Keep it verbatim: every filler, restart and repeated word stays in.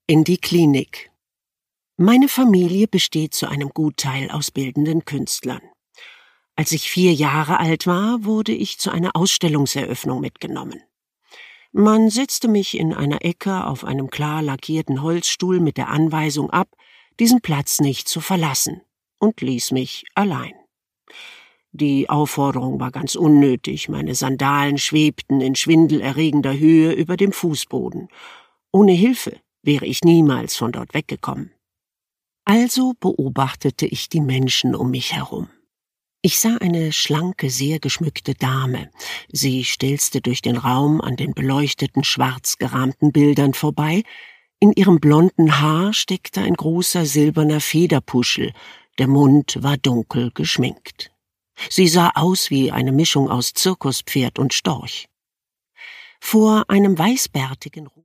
In die Klinik. Meine Familie besteht zu einem Gutteil aus bildenden Künstlern. Als ich vier Jahre alt war, wurde ich zu einer Ausstellungseröffnung mitgenommen. Man setzte mich in einer Ecke auf einem klar lackierten Holzstuhl mit der Anweisung ab, diesen Platz nicht zu verlassen, und ließ mich allein. Die Aufforderung war ganz unnötig, meine Sandalen schwebten in schwindelerregender Höhe über dem Fußboden. Ohne Hilfe wäre ich niemals von dort weggekommen. Also beobachtete ich die Menschen um mich herum. Ich sah eine schlanke, sehr geschmückte Dame. Sie stelzte durch den Raum an den beleuchteten, schwarz gerahmten Bildern vorbei. In ihrem blonden Haar steckte ein großer silberner Federpuschel. Der Mund war dunkel geschminkt. Sie sah aus wie eine Mischung aus Zirkuspferd und Storch. Vor einem weißbärtigen